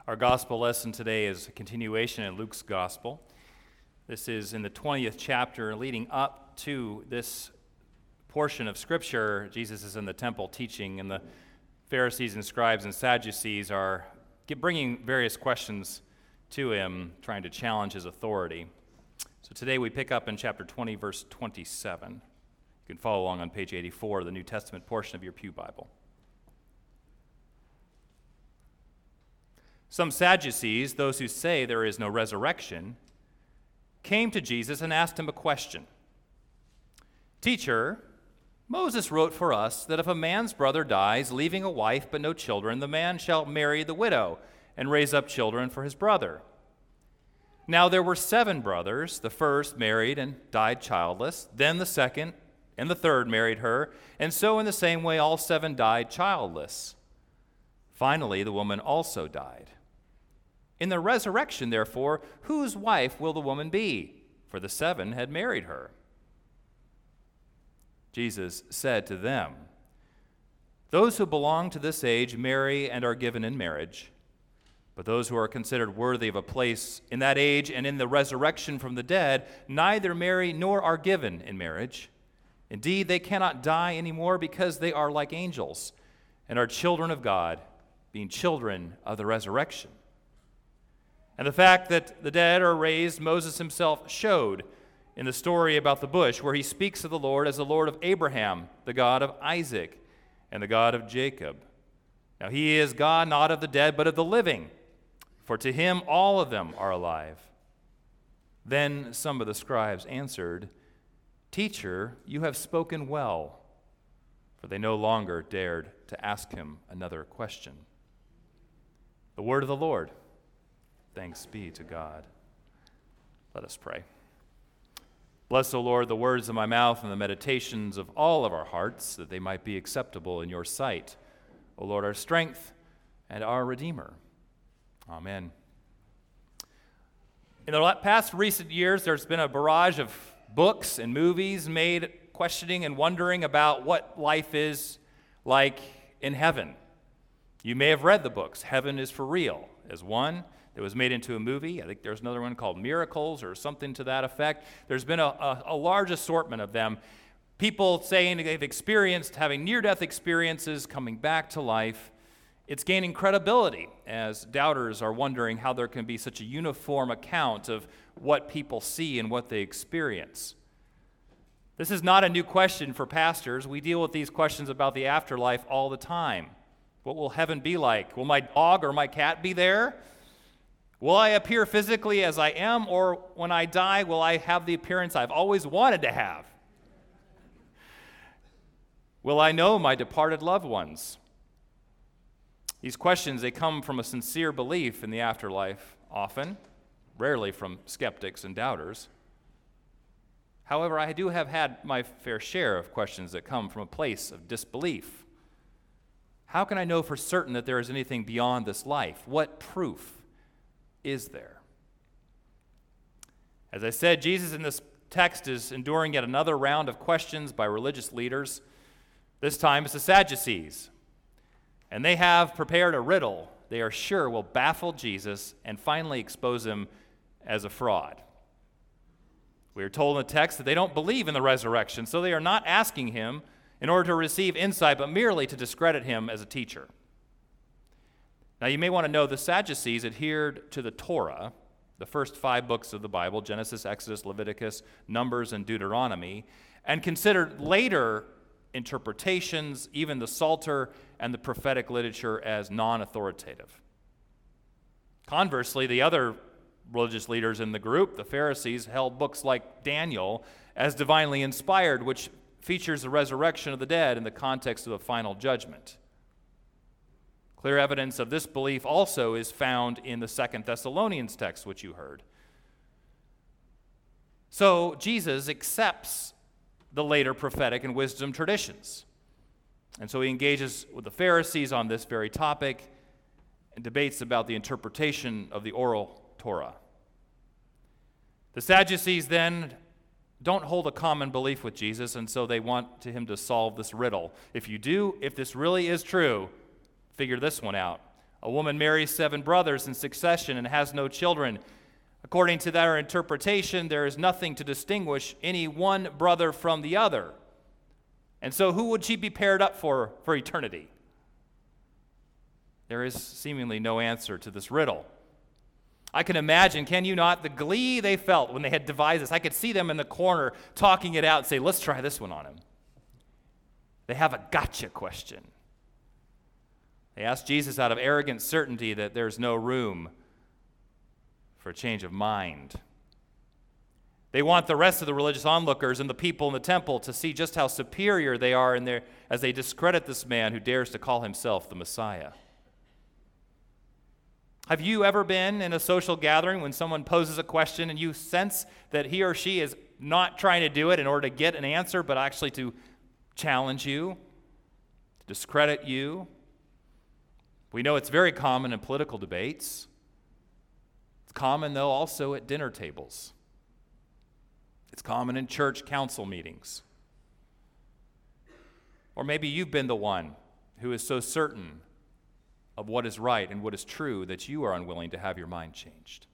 Our gospel lesson today is a continuation in Luke's gospel. This is in the 20th chapter leading up to this portion of Scripture. Jesus is in the temple teaching, and the Pharisees and scribes and Sadducees are bringing various questions to him, trying to challenge his authority. So today we pick up in chapter 20, verse 27. You can follow along on page 84 of the New Testament portion of your Pew Bible. Some Sadducees, those who say there is no resurrection, came to Jesus and asked him a question. "Teacher, Moses wrote for us that if a man's brother dies, leaving a wife but no children, the man shall marry the widow and raise up children for his brother. Now there were 7 brothers. The first married and died childless. Then the second and the third married her, and so in the same way all 7 died childless. Finally, the woman also died. In the resurrection, therefore, whose wife will the woman be? For the 7 had married her." Jesus said to them, "Those who belong to this age marry and are given in marriage. But those who are considered worthy of a place in that age and in the resurrection from the dead neither marry nor are given in marriage. Indeed, they cannot die anymore because they are like angels and are children of God, being children of the resurrection. And the fact that the dead are raised, Moses himself showed in the story about the bush, where he speaks of the Lord as the Lord of Abraham, the God of Isaac, and the God of Jacob. Now he is God not of the dead, but of the living, for to him all of them are alive." Then some of the scribes answered, "Teacher, you have spoken well," for they no longer dared to ask him another question. The word of the Lord. Thanks be to God. Let us pray. Bless, O Lord, the words of my mouth and the meditations of all of our hearts, that they might be acceptable in your sight, O Lord, our strength and our Redeemer. Amen. In the past recent years, there's been a barrage of books and movies made questioning and wondering about what life is like in heaven. You may have read the books. Heaven is for Real is one that was made into a movie. I think there's another one called Miracles or something to that effect. There's been a large assortment of them. People saying they've experienced having near-death experiences, coming back to life. It's gaining credibility as doubters are wondering how there can be such a uniform account of what people see and what they experience. This is not a new question for pastors. We deal with these questions about the afterlife all the time. What will heaven be like? Will my dog or my cat be there? Will I appear physically as I am, or when I die, will I have the appearance I've always wanted to have? Will I know my departed loved ones? These questions, they come from a sincere belief in the afterlife often, rarely from skeptics and doubters. However, I do have had my fair share of questions that come from a place of disbelief. How can I know for certain that there is anything beyond this life? What proof is there? As I said, Jesus in this text is enduring yet another round of questions by religious leaders. This time it's the Sadducees. And they have prepared a riddle they are sure will baffle Jesus and finally expose him as a fraud. We are told in the text that they don't believe in the resurrection, so they are not asking him in order to receive insight, but merely to discredit him as a teacher. Now, you may want to know the Sadducees adhered to the Torah, the first 5 books of the Bible, Genesis, Exodus, Leviticus, Numbers, and Deuteronomy, and considered later interpretations, even the Psalter and the prophetic literature, as non-authoritative. Conversely, the other religious leaders in the group, the Pharisees, held books like Daniel as divinely inspired, which features the resurrection of the dead in the context of the final judgment. Clear evidence of this belief also is found in the 2 Thessalonians text, which you heard. So Jesus accepts the later prophetic and wisdom traditions. And so he engages with the Pharisees on this very topic and debates about the interpretation of the oral Torah. The Sadducees then don't hold a common belief with Jesus, and so they want him to solve this riddle. If you do, if this really is true, figure this one out. A woman marries 7 brothers in succession and has no children. According to their interpretation, there is nothing to distinguish any one brother from the other. And so who would she be paired up for eternity? There is seemingly no answer to this riddle. I can imagine, can you not, the glee they felt when they had devised this. I could see them in the corner talking it out and say, let's try this one on him. They have a gotcha question. They ask Jesus out of arrogant certainty that there's no room for a change of mind. They want the rest of the religious onlookers and the people in the temple to see just how superior they are as they discredit this man who dares to call himself the Messiah. Have you ever been in a social gathering when someone poses a question and you sense that he or she is not trying to do it in order to get an answer, but actually to challenge you, to discredit you? We know it's very common in political debates. It's common, though, also at dinner tables. It's common in church council meetings. Or maybe you've been the one who is so certain of what is right and what is true that you are unwilling to have your mind changed.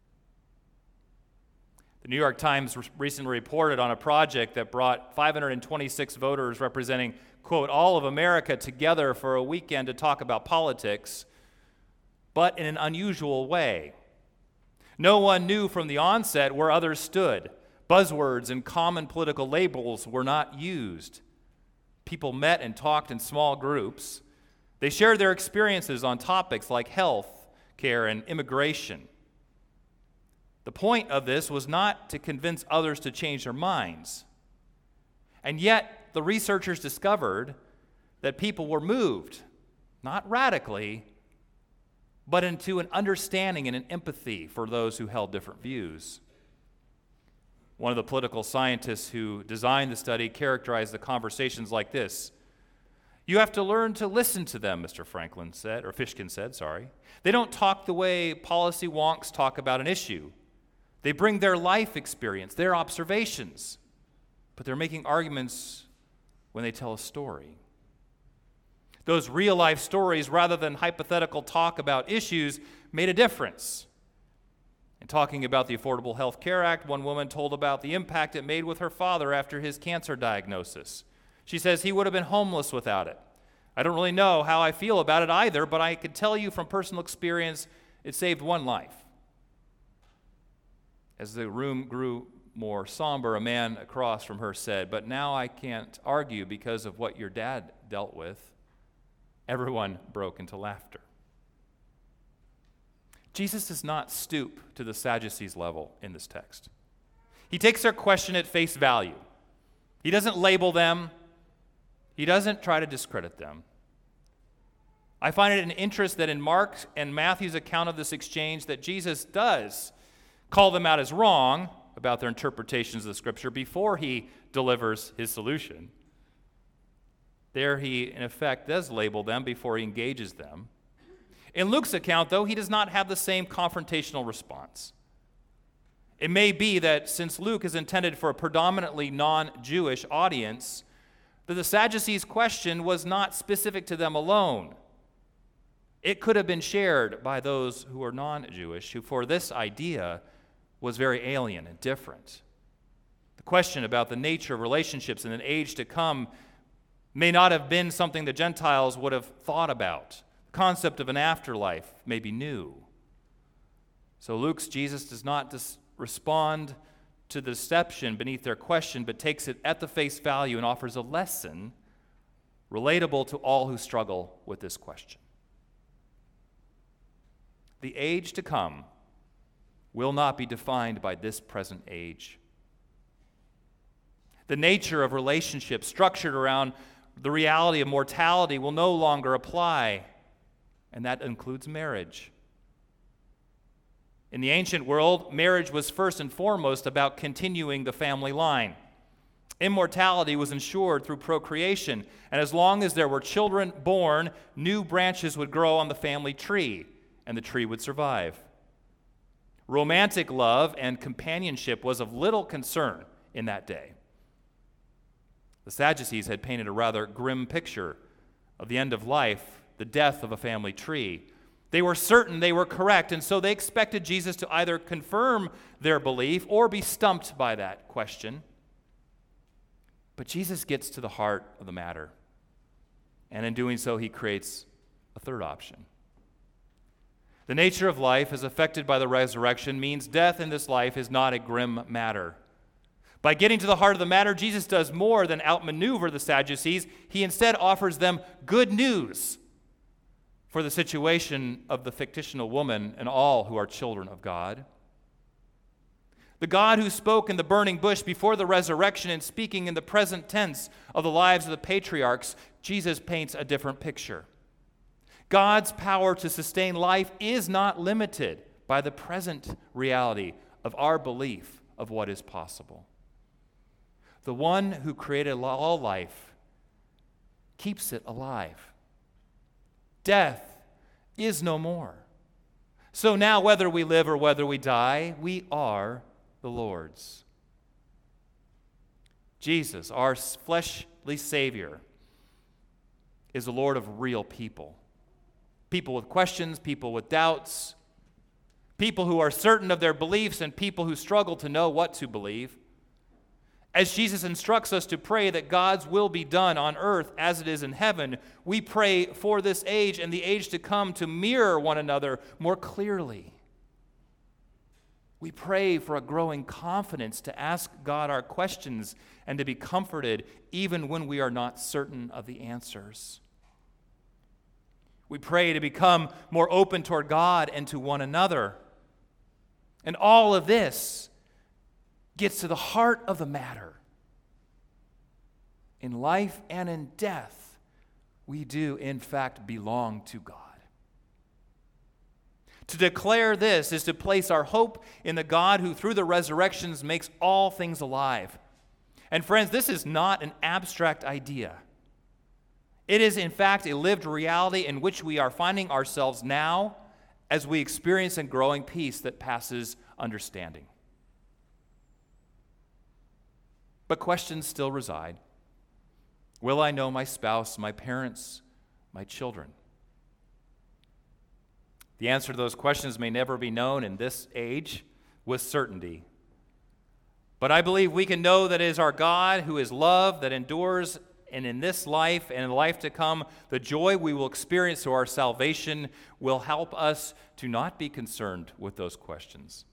The New York Times recently reported on a project that brought 526 voters representing, quote, all of America together for a weekend to talk about politics, but in an unusual way. No one knew from the onset where others stood. Buzzwords and common political labels were not used. People met and talked in small groups. They shared their experiences on topics like health care and immigration. The point of this was not to convince others to change their minds. And yet, the researchers discovered that people were moved, not radically, but into an understanding and an empathy for those who held different views. One of the political scientists who designed the study characterized the conversations like this. You have to learn to listen to them, Mr. Fishkin said. They don't talk the way policy wonks talk about an issue. They bring their life experience, their observations, but they're making arguments when they tell a story. Those real-life stories, rather than hypothetical talk about issues, made a difference. In talking about the Affordable Health Care Act, one woman told about the impact it made with her father after his cancer diagnosis. She says he would have been homeless without it. I don't really know how I feel about it either, but I could tell you from personal experience, it saved one life. As the room grew more somber, a man across from her said, but now I can't argue because of what your dad dealt with. Everyone broke into laughter. Jesus does not stoop to the Sadducees' level in this text. He takes their question at face value. He doesn't label them. He doesn't try to discredit them. I find it an interest that in Mark and Matthew's account of this exchange that Jesus does call them out as wrong about their interpretations of the Scripture before he delivers his solution. There he, in effect, does label them before he engages them. In Luke's account, though, he does not have the same confrontational response. It may be that since Luke is intended for a predominantly non-Jewish audience, that the Sadducees' question was not specific to them alone. It could have been shared by those who are non-Jewish, who for this idea was very alien and different. The question about the nature of relationships in an age to come may not have been something the Gentiles would have thought about. The concept of an afterlife may be new. So Luke's Jesus does not respond to the deception beneath their question, but takes it at the face value and offers a lesson relatable to all who struggle with this question. The age to come will not be defined by this present age. The nature of relationships structured around the reality of mortality will no longer apply, and that includes marriage. In the ancient world, marriage was first and foremost about continuing the family line. Immortality was ensured through procreation, and as long as there were children born, new branches would grow on the family tree, and the tree would survive. Romantic love and companionship was of little concern in that day. The Sadducees had painted a rather grim picture of the end of life, the death of a family tree. They were certain they were correct, and so they expected Jesus to either confirm their belief or be stumped by that question. But Jesus gets to the heart of the matter, and in doing so, he creates a third option. The nature of life, as affected by the resurrection, means death in this life is not a grim matter. By getting to the heart of the matter, Jesus does more than outmaneuver the Sadducees. He instead offers them good news for the situation of the fictional woman and all who are children of God. The God who spoke in the burning bush before the resurrection and speaking in the present tense of the lives of the patriarchs, Jesus paints a different picture. God's power to sustain life is not limited by the present reality of our belief of what is possible. The one who created all life keeps it alive. Death is no more. So now, whether we live or whether we die, we are the Lord's. Jesus, our fleshly Savior, is the Lord of real people. People with questions, people with doubts, people who are certain of their beliefs, and people who struggle to know what to believe. As Jesus instructs us to pray that God's will be done on earth as it is in heaven, we pray for this age and the age to come to mirror one another more clearly. We pray for a growing confidence to ask God our questions and to be comforted even when we are not certain of the answers. We pray to become more open toward God and to one another. And all of this gets to the heart of the matter. In life and in death, we do, in fact, belong to God. To declare this is to place our hope in the God who, through the resurrections, makes all things alive. And friends, this is not an abstract idea. It is, in fact, a lived reality in which we are finding ourselves now as we experience a growing peace that passes understanding. But questions still reside. Will I know my spouse, my parents, my children? The answer to those questions may never be known in this age with certainty. But I believe we can know that it is our God who is love that endures, and in this life and in life to come, the joy we will experience through our salvation will help us to not be concerned with those questions,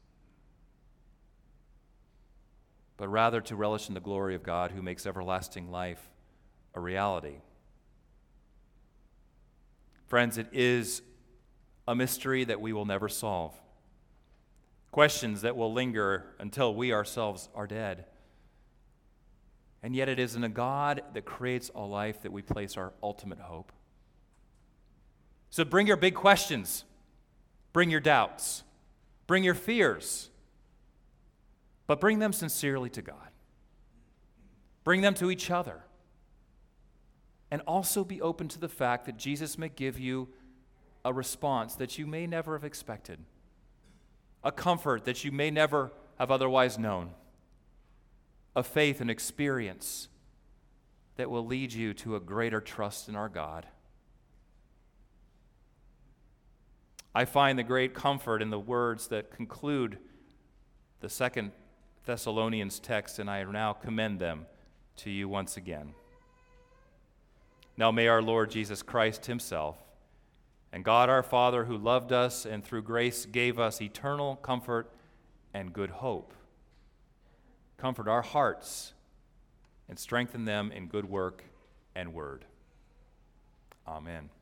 but rather to relish in the glory of God who makes everlasting life a reality. Friends, it is a mystery that we will never solve. Questions that will linger until we ourselves are dead. And yet it is in a God that creates all life that we place our ultimate hope. So bring your big questions. Bring your doubts. Bring your fears. But bring them sincerely to God. Bring them to each other. And also be open to the fact that Jesus may give you a response that you may never have expected, a comfort that you may never have otherwise known, a faith and experience that will lead you to a greater trust in our God. I find the great comfort in the words that conclude the 2 Thessalonians text, and I now commend them to you once again. Now may our Lord Jesus Christ himself and God our Father, who loved us and through grace gave us eternal comfort and good hope, comfort our hearts and strengthen them in good work and word. Amen.